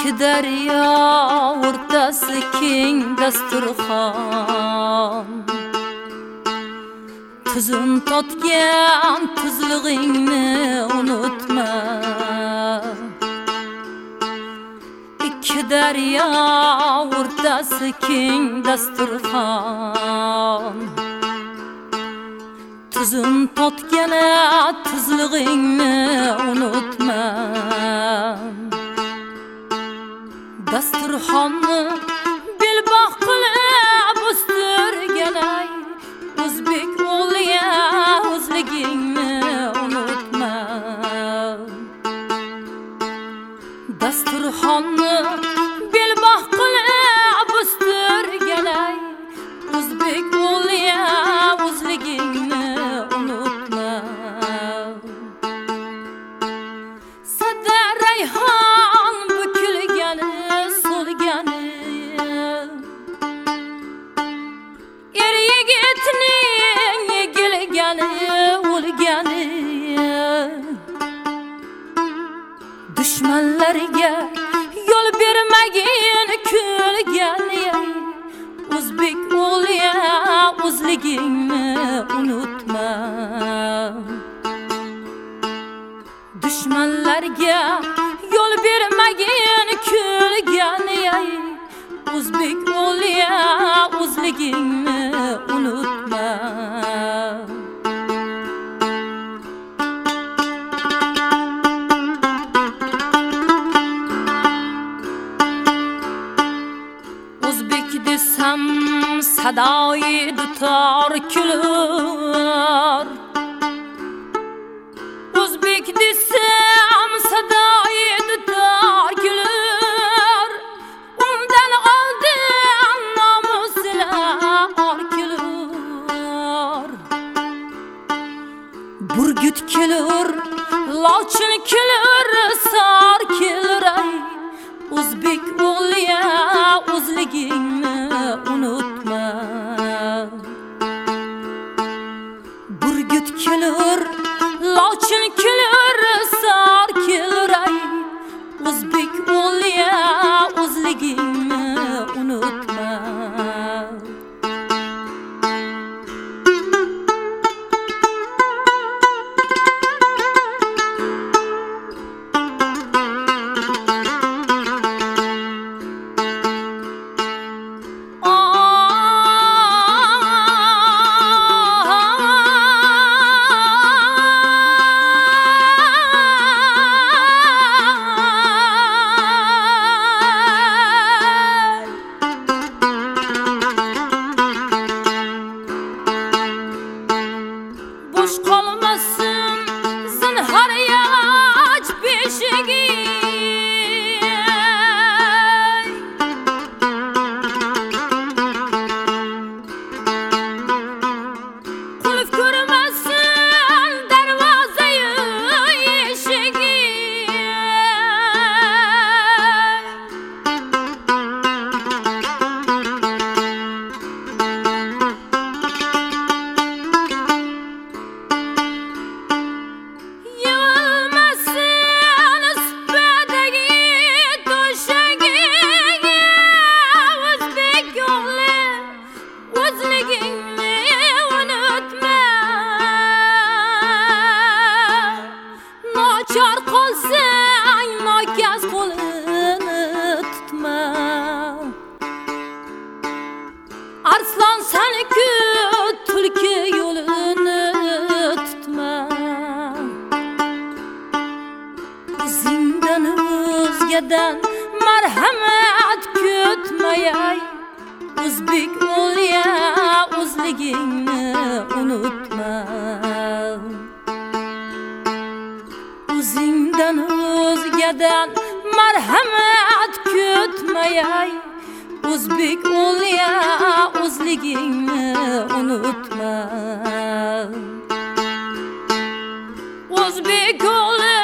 İki derya o'rtasi keng dasturxon, tuzun totgan tuzlig'ingni unutma. İki derya o'rtasi keng dasturxon, tuzun totgana tuzlig'ingni unutma. Dasturxonni belbog' qilib o'stirganay, o'zbek o'g'liya o'zligingni unutma. Dasturxonni belbog' qilib o'stirganay, o'zbek o'g'liya o'zligingni unutma. Sada rayhon bukilgani so'lgani, er yigitning egilgani o'lgani, dushmanlarga yo'l bermagin kulgani, o'zbek o'g'liya o'zligingni unutma. Dushmanlarga yo'l bermagin kulgani, o'zbek o'g'liya o'zligingni unutma. O'zbek desam sadoyi dutor kulur, o'zbek desam sadoyi dutor kulur, undan oldin nomuslar kulur. Burgut kelur, lochin kelur, sor kelur, o'zbek o'g'liya o'zligingni unutma. Burgut kelur, lochin kelur, sor kelur, o'zbek o'g'liya o'zligingni unutma. Boş qolmasin zinhor aç beshigi, qulf ko'rmasin darvoza-yu eshigi. Nochor qolsang nokaz qo'lini tutma. Arslon sani-ku tulki yo'lini tutma. O'zingdan o'zgadan marhamat kutmayay, o'zbek o'g'liya o'zligingni unutma. O'zingdan o'zgadan marhamat kutmayay, o'zbek o'g'liya o'zligingni unutma. O'zbek o'g'li